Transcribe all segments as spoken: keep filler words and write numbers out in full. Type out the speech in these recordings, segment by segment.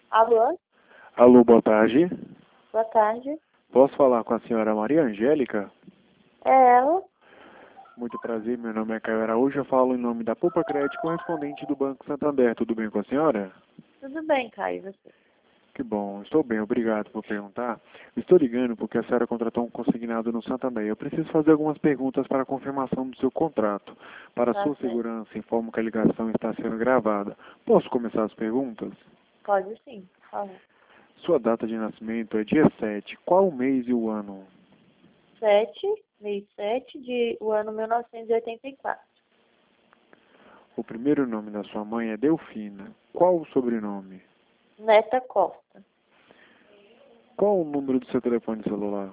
Alô? Alô, boa tarde. Boa tarde. Posso falar com a senhora Maria Angélica? É ela? Muito prazer, meu nome é Caio Araújo, eu falo em nome da Poupa Crédito, correspondente do Banco Santander. Tudo bem com a senhora? Tudo bem, Caio, e você? Que bom, estou bem, obrigado por perguntar. Estou ligando porque a senhora contratou um consignado no Santander. Eu preciso fazer algumas perguntas para a confirmação do seu contrato. Para Tá sua certo. segurança, informo que a ligação está sendo gravada. Posso começar as perguntas? Pode sim, por favor. Sua data de nascimento é dia sete. Qual o mês e o ano? Sete, mês sete de o ano mil novecentos e oitenta e quatro. O primeiro nome da sua mãe é Delfina. Qual o sobrenome? Neta Costa. Qual o número do seu telefone celular?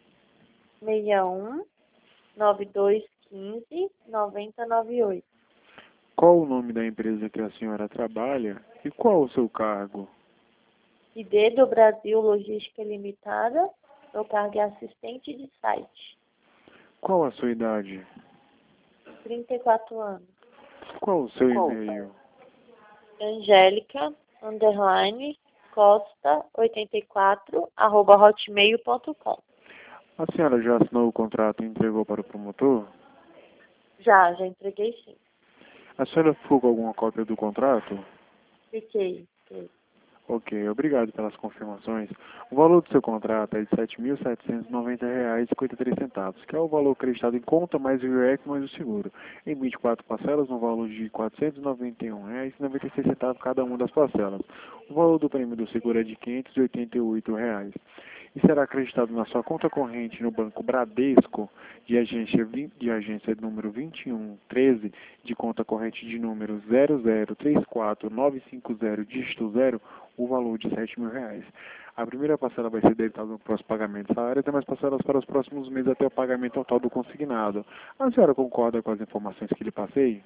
seis um, nove dois um cinco, nove zero nove oito. Qual o nome da empresa que a senhora trabalha e qual o seu cargo? I D do Brasil Logística Limitada. Meu cargo é assistente de site. Qual a sua idade? trinta e quatro anos. Qual o seu Qual? e-mail? Angélica, underline, Costa, oitenta e quatro, arroba hotmail ponto com. A senhora já assinou o contrato e entregou para o promotor? Já, já entreguei sim. A senhora ficou com alguma cópia do contrato? Fiquei. fiquei. Ok, obrigado pelas confirmações. O valor do seu contrato é de sete mil setecentos e noventa reais e cinquenta e três centavos, que é o valor acreditado em conta mais o I R E C mais o seguro, em vinte e quatro parcelas no valor de quatrocentos e noventa e um reais e noventa e seis centavos cada uma das parcelas. O valor do prêmio do seguro é de quinhentos e oitenta e oito reais. E será acreditado na sua conta corrente no Banco Bradesco, de agência, vinte, de agência número vinte e um treze, de conta corrente de número zero zero três quatro nove cinco zero, dígito zero, o valor de sete mil reais. A primeira parcela vai ser debitada no próximo pagamento de salário e demais parcelas para os próximos meses até o pagamento total do consignado. A senhora concorda com as informações que lhe passei?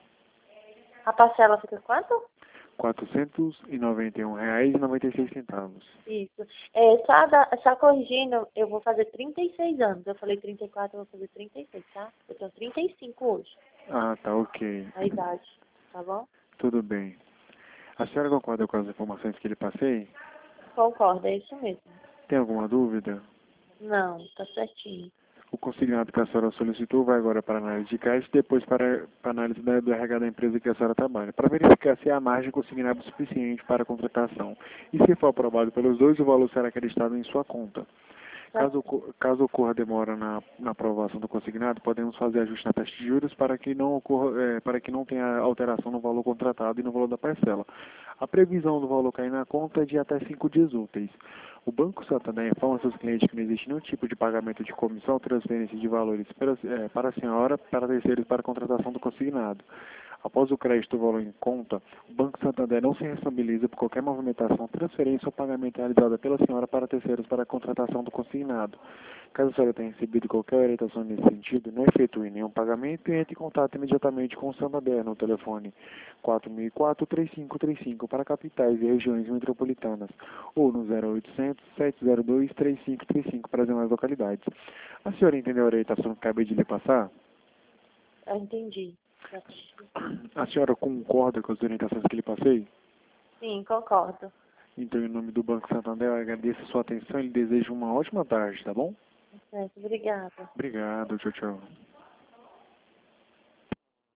A parcela fica quanto? quatrocentos e noventa e um reais e noventa e seis centavos. Isso. É, só, da, só corrigindo, eu vou fazer trinta e seis anos. Eu falei trinta e quatro, eu vou fazer trinta e seis, tá? Eu tenho trinta e cinco hoje, Ah, tá, ok. a idade, tá bom? Tudo bem. A senhora concorda com as informações que lhe passei? Concordo, é isso mesmo. Tem alguma dúvida? Não, tá certinho. O consignado que a senhora solicitou vai agora para a análise de caixa e depois para a análise da, do R H da empresa que a senhora trabalha, para verificar se há margem consignada suficiente para a contratação. E se for aprovado pelos dois, o valor será acreditado em sua conta. Tá, Caso, caso ocorra demora na, na aprovação do consignado, podemos fazer ajuste na taxa de juros para que não ocorra, é, para que não tenha alteração no valor contratado e no valor da parcela. A previsão do valor cair na conta é de até cinco dias úteis. O Banco Santander informa aos seus clientes que não existe nenhum tipo de pagamento de comissão ou transferência de valores para, é, para a senhora, para terceiros para a contratação do consignado. Após o crédito do valor em conta, o Banco Santander não se responsabiliza por qualquer movimentação, transferência ou pagamento realizada pela senhora para terceiros para a contratação do consignado. Caso a senhora tenha recebido qualquer orientação nesse sentido, não efetue nenhum pagamento e entre em contato imediatamente com o Santander no telefone quatro mil e quatro, três cinco três cinco para capitais e regiões metropolitanas ou no zero oitocentos, sete zero dois, três cinco três cinco para as demais localidades. A senhora entendeu a orientação que acabei de lhe passar? eu entendi. A senhora concorda com as orientações que lhe passei? Sim, concordo. Então, em nome do Banco Santander, eu agradeço a sua atenção e lhe desejo uma ótima tarde, tá bom? Certo, obrigada. Obrigado, tchau, tchau.